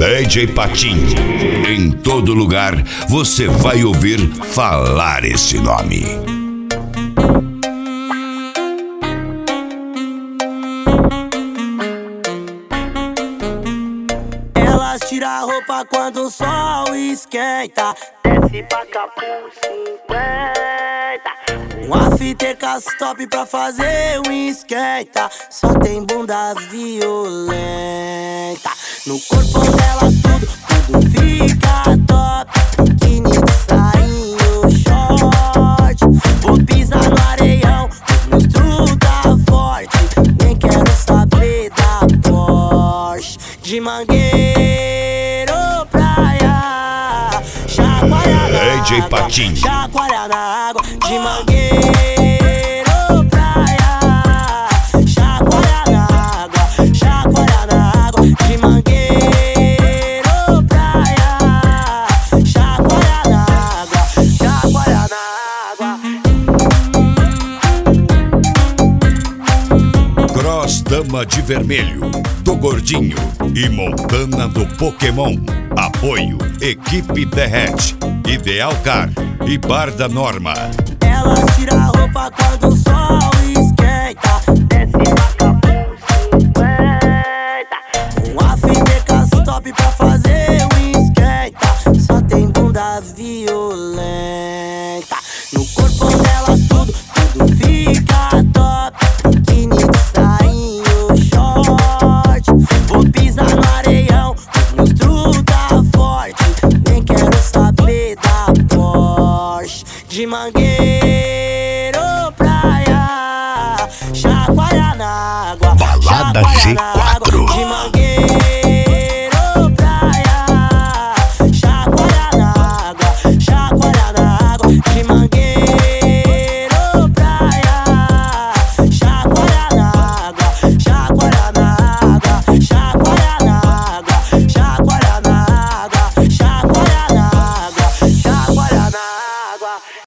DJ Patinho. Em todo lugar você vai ouvir falar esse nome. Elas tiram a roupa quando o sol esquenta, desce pra Capu 50. Uma fita top pra fazer um esquenta, só tem bunda violenta. No corpo delas tudo fica top. Biquíni de sainho, short. Vou pisar no areião, os meus truta forte. Nem quero saber da Porsche. De Mangueiro praia, chacoalha na DJ água, Patinho. chacoalha na água. De Mangueiro praia, chacoalha na água, chacoalha na água. De Mangueiro praia, chacoalha na água, chacoalha na água. Cross Dama de Vermelho, do Gordinho e Montana do Pokémon. Apoio Equipe Derrete, Ideal Car e Bar da Norma. Elas tiram a roupa quando o sol esquenta, desce pra Capu 50. Uma fita top pra fazer um esquenta, só tem bunda violenta. No corpo delas tudo fica top. Biquíni de sainho, short. Vou pisar no areião, os meus truta forte. Nem quero saber da Porsche. De Mangueiro praia, chacoalha na água, Balada chacoalha G4. na